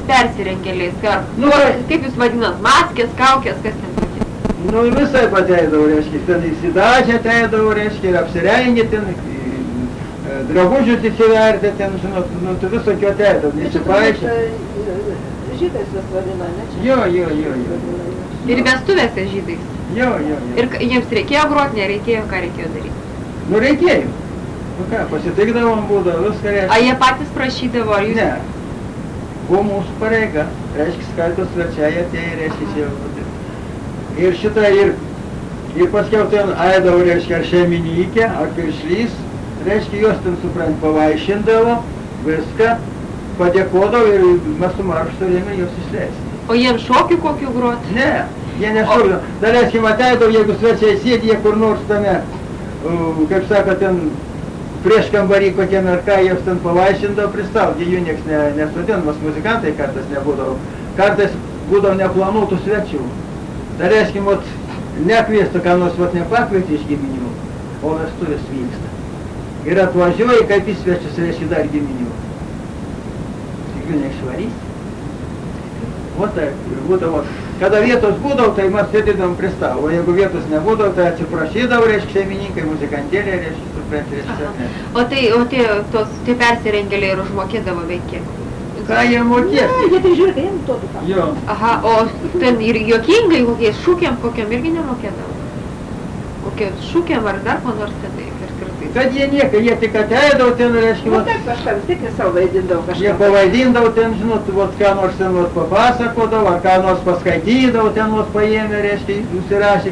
tais persirengėliais? Nu, Kaip jūs vadinat? Maskės, kaukės, kas ten tokie? Nu, visai ateidavo, reiškia, ten įsidažę ateidavo, reiškia, ir apsirengė ten, drabužius įsivertė ten, žinot, nu, tai visokio ateidavo, nesipaišė. Žydais vis vadina, ne čia? Jo. Ir vestuvėse žydais? Jo. Ir jiems reikėjo groti, nereikėjo, ką reikėjo daryti? Nu, reikėjo. Nu ką, pasitikdavom būdavo, viską reiškia. A jie patys prašydavo, ar jūs? Ne. Buvo mūsų pareiga. Reiškia, skaitos svečiai atėjo, reiškia, čia. Ir šitą, ir paskiau ten aidavo, reiškia, ar šeimininkė, ar piršlys, reiškia, jos ten, suprant, pavaišindavo, viską, padėkodavo ir mes su maršu turėjome jos išleisti. O jiems šokių kokių groti? Ne, jie nešokdavo. Dar, reiškia, ateidavo, jeigu svečiai sėdi, jie kur nors tame, kaip sako, ten prieš kambarį kokiam ar ką, jos ten pavaišindavo, pristaudė, jų nieks nesodinamas, muzikantai kartais nebūdavo. Kartais būdavo neplanuotų svečių. Tai reiškia, nekviestų, ką nors nepakvieti iš giminių, o vestuvės vyksta. Ir atvažiuoja, kaip į svečius, reiškia dar giminių. Tik jų neišvarys. O tai būdavo, kada vietos būdavo, tai mes sėdėdavom prie stalo. O jeigu vietos nebūdavo, tai atsiprašydavo, reiškia, šeimininkai, muzikantėlė, reiškia, suprenti, reiškia. O tie persirengėliai ir užmokėdavo veik kiek? Ką jie mokės? Ne, jie tai žiūrėk, jie duotų tą. Jo. Aha, o ten ir juokingai kokiais šūkiam kokiam irgi nemokėdavo? Kokiam šūkiam ar dar ko nors ten ir kartais? Kad jie nieko, jie tik ateidavo ten, reiškia, Nu taip kažką vis tiek savo vaidindavo kažką. jie pavaidindavo ten, žinot, ką nors ten papasakodavo, ar ką nors paskaitydavo, ten paėmė, reiškia, užsirašė,